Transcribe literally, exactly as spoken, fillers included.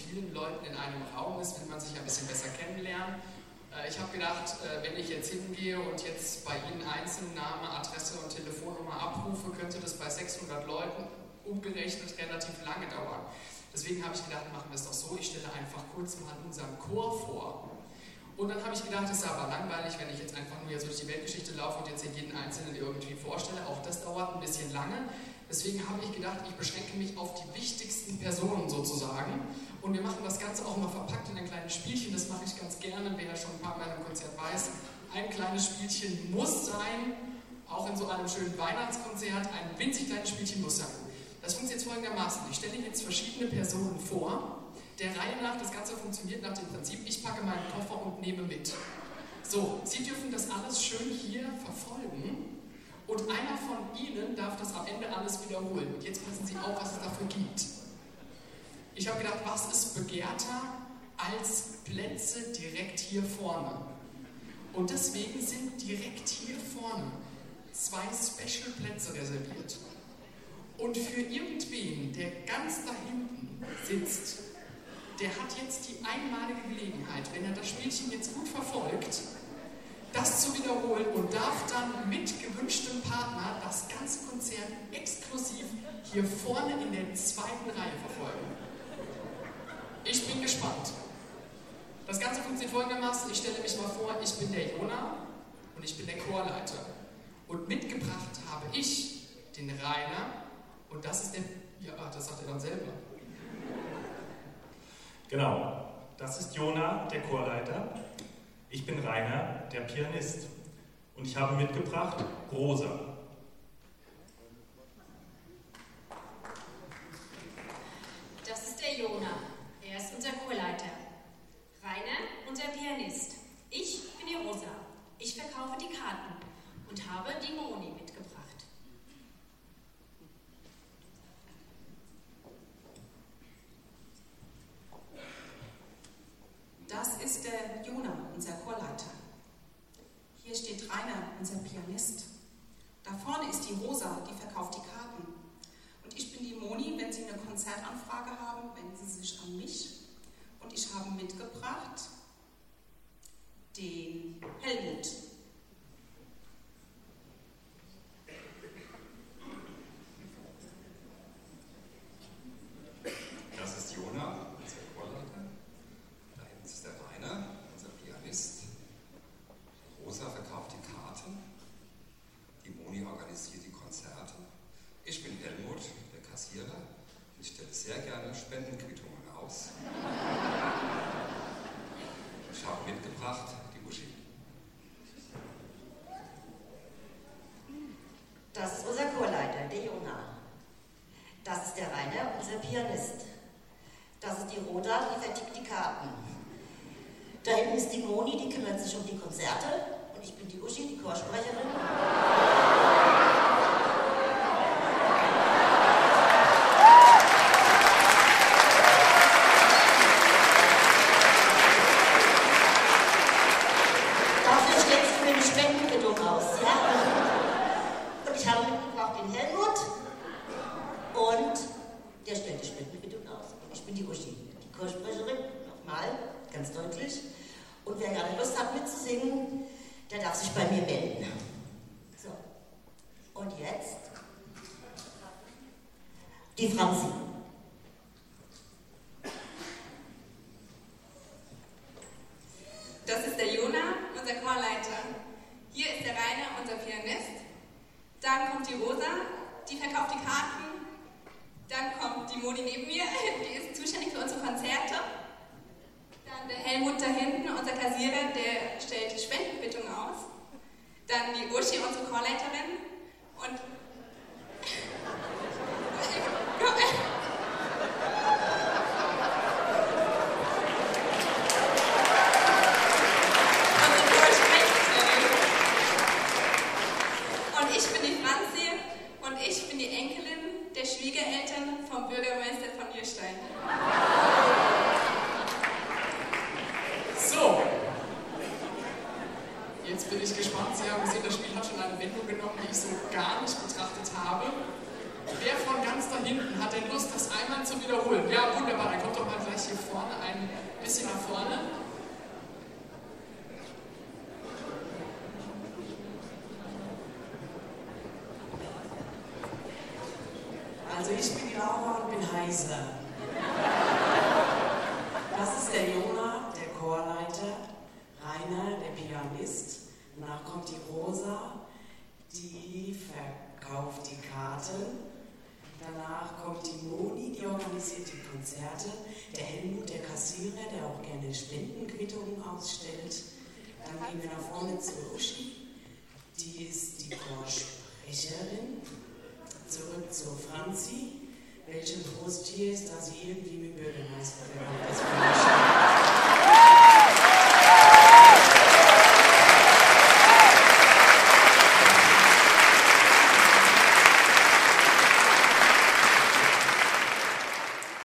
vielen Leuten in einem Raum ist, will man sich ein bisschen besser kennenlernen. Ich habe gedacht, wenn ich jetzt hingehe und jetzt bei Ihnen einzeln Name, Adresse und Telefonnummer abrufe, könnte das bei sechshundert Leuten umgerechnet relativ lange dauern. Deswegen habe ich gedacht, machen wir es doch so, ich stelle einfach kurz mal unseren Chor vor. Und dann habe ich gedacht, es ist aber langweilig, wenn ich jetzt einfach nur hier so durch die Weltgeschichte laufe und jetzt hier jeden Einzelnen irgendwie vorstelle. Auch das dauert ein bisschen lange. Deswegen habe ich gedacht, ich beschränke mich auf die wichtigsten Personen sozusagen. Und wir machen das Ganze auch mal verpackt in ein kleines Spielchen. Das mache ich ganz gerne, wer schon ein paar Mal im Konzert weiß. Ein kleines Spielchen muss sein, auch in so einem schönen Weihnachtskonzert. Ein winzig kleines Spielchen muss sein. Das funktioniert folgendermaßen. Ich stelle jetzt verschiedene Personen vor. Der Reihe nach, das Ganze funktioniert nach dem Prinzip, ich packe meinen Koffer und nehme mit. So, Sie dürfen das alles schön hier verfolgen. Und einer von Ihnen darf das am Ende alles wiederholen. Und jetzt passen Sie auf, was es dafür gibt. Ich habe gedacht, was ist begehrter als Plätze direkt hier vorne? Und deswegen sind direkt hier vorne zwei Special-Plätze reserviert. Und für irgendwen, der ganz da hinten sitzt, der hat jetzt die einmalige Gelegenheit, wenn er das Spielchen jetzt gut verfolgt, das zu wiederholen und darf dann mit gewünschtem Partner das ganze Konzert exklusiv hier vorne in der zweiten Reihe verfolgen. Ich bin gespannt. Das Ganze funktioniert folgendermaßen, ich stelle mich mal vor, ich bin der Jona und ich bin der Chorleiter. Und mitgebracht habe ich den Rainer und das ist der... Ja, das sagt er dann selber. Genau, das ist Jona, der Chorleiter. Ich bin Rainer, der Pianist. Und ich habe mitgebracht Rosa. Das ist der Jona. Er ist unser Chorleiter. Rainer, unser Pianist. Ich bin die Rosa. Ich verkaufe die Karten und habe die Moni mitgebracht. Das ist der Jona, unser Chorleiter. Hier steht Rainer, unser Pianist. Da vorne ist die Rosa, die verkauft die Karten. Und ich bin die Moni. Wenn Sie eine Konzertanfrage haben, wenden Sie sich an mich. Und ich habe mitgebracht den Helmut. Das ist Jona, unser Chorleiter. Da hinten ist der Rainer, unser Pianist. Rosa verkauft die Karten. Die Moni organisiert die Konzerte. Ich bin Helmut, der Kassierer. Ich stelle sehr gerne Spendenquittungen aus. Ich habe mitgebracht die Uschi. Das ist unser Chorleiter, der Jona. Das ist der Rainer, unser Pianist. Das ist die Roda, die vertickt die Karten. Da hinten ist die Moni, die kümmert sich um die Konzerte. Und ich bin die Uschi, die Chorsprecherin. Dafür stellt sie mir eine Spendenquittung aus, ja? Und ich habe mitgebracht den Helmut. Und der stellt die Spendenquittung aus. Ich bin die Uschi, die Chorsprecherin, nochmal, ganz deutlich. Und wer gerade Lust hat mitzusingen, der darf sich bei mir melden. So, und jetzt die Franzi. Das ist der Jona, unser Chorleiter. Hier ist der Rainer, unser Pianist. Dann kommt die Rosa, die verkauft die Karten. Dann kommt die Moni neben mir, die ist zuständig für unsere Konzerte. Dann der Helmut da hinten, unser Kassierer, der stellt die Spendenquittung aus. Dann die Uschi, unsere Chorleiterin. Und... Und ich bin die Franzi und ich bin die Enkelin der Schwiegereltern vom Bürgermeister von Nierstein. So, jetzt bin ich gespannt. Sie haben gesehen, das Spiel hat schon eine Wendung genommen, die ich so gar nicht betrachte. leiser. Das ist der Jona, der Chorleiter, Rainer, der Pianist. Danach kommt die Rosa, die verkauft die Karten. Danach kommt die Moni, die organisiert die Konzerte. Der Helmut, der Kassierer, der auch gerne Spendenquittungen ausstellt. Dann gehen wir nach vorne zu Uschi. Die ist die Chorsprecherin. Zurück zu Franzi. Welche Brust hier ist, da sie irgendwie mit Bürgermeister gemacht ist.